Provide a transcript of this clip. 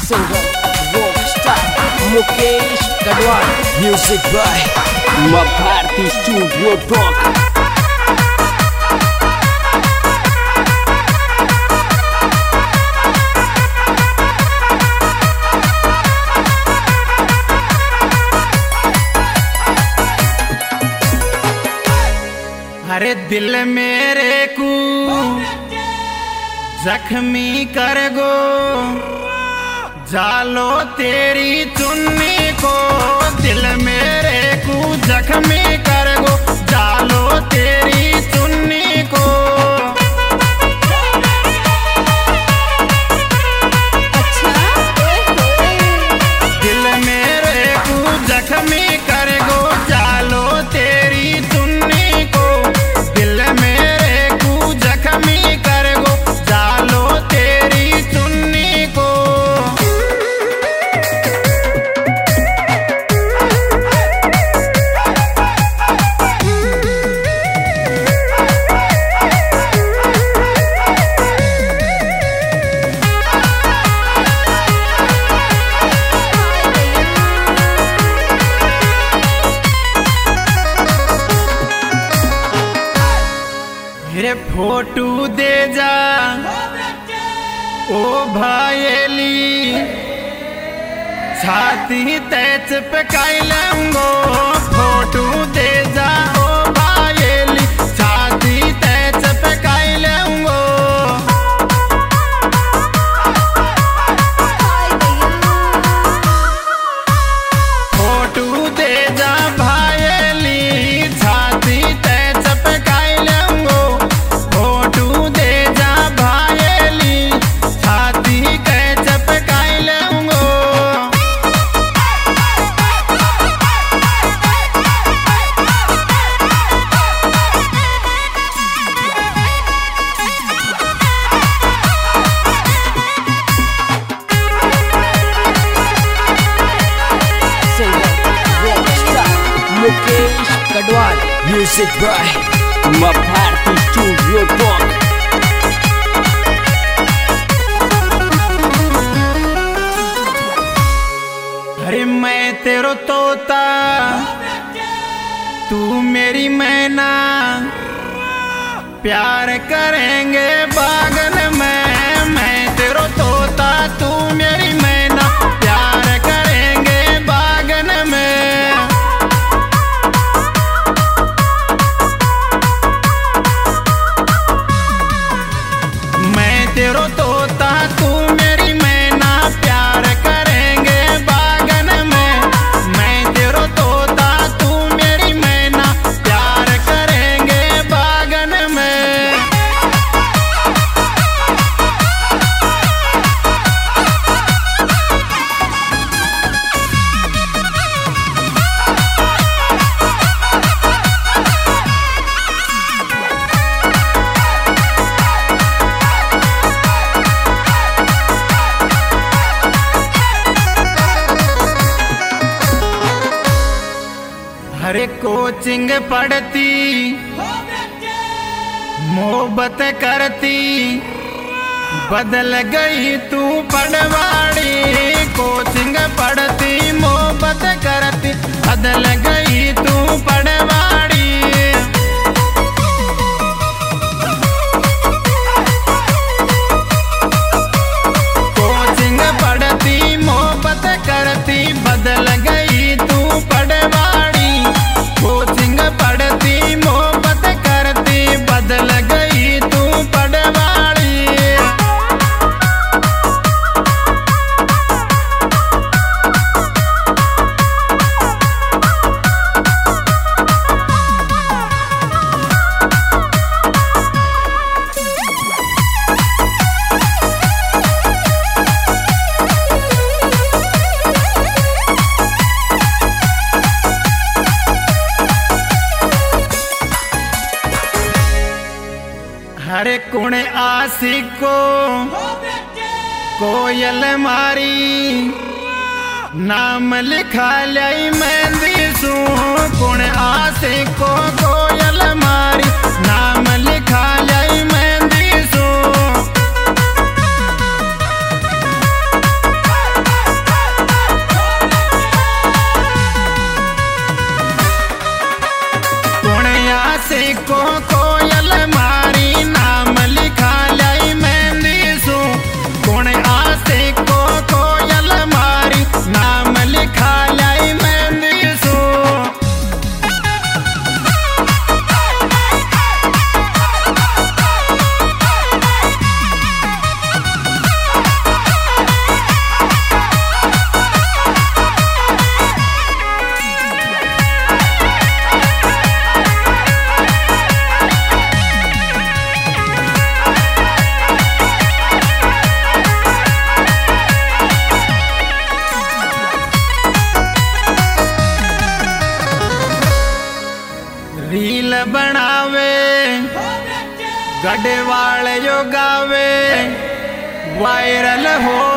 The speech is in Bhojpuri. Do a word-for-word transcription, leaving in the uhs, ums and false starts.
Singer, rockstar, Mukesh Gadwal. Music by Mabharti Studio Talk. अरे दिल मेरे को जख्मी कर गो, जालो तेरी चुन्नी को। दिल मेरे को जख्मी कर गो, जालो तेरी चुन्नी को। दिल मेरे को जख्मी कर गो, जालो तेरी चुन्नी को। दिल मेरे को जख्मी कर गो, जालो तेरी चुन्नी को। मेरे फोटो दे जा ओ भाईली, छाती तेज पे काई लेंगो। फोटो दे जा ओ भाईली, छाती तेज पे काई लेंगो। फोटो दे जा भाईली, छाती तेज पे काई लेंगो। Mukesh Gadwal. Music by Mabharti Studio Talk. अरे मैं तेरो तोता, तू मेरी मैना, प्यार करेंगे बागन में। मैं तेरो तोता, तू मेरी मैना, प्यार करेंगे बागन में। मैं तेरो तोता, तू मेरी मैना, प्यार करेंगे बागन में। मैं तेरो तोता, तू मेरी मैना, प्यार करेंगे बागन में। अरे कोचिंग पढ़ती, मोहब्बत करती, बदल गई तू पढ़वाड़ी। कोचिंग पढ़ती, मोहब्बत करती, बदल गई तू पढ़वाड़ी। कोचिंग पढ़ती, मोहब्बत करती, बदल गई तू पढ़वाड़ी। कोचिंग पढ़ती, मोहब्बत करती, बदल गई तू पढ़वाड़ी। हरे कुण आशिक को कोयल मारी, नाम लिखा लाई मेहंदी सू। कुण आशिक को कोयल मारी, नाम लिखा लाई मेहंदी सू। उन आसे को कोयल मारी नाम लिखा लाई मेहंदी सो। रील बनावे गढ़वाल यो गावे वायरल हो